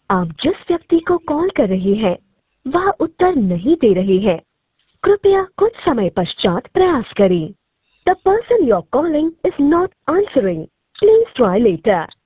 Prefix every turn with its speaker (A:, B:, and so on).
A: आप जिस व्यक्ति को कॉल कर रही हैं वह उत्तर नहीं दे रही है। कृपया कुछ समय पश्चात प्रयास करें। The person you're calling is not answering. Please try later.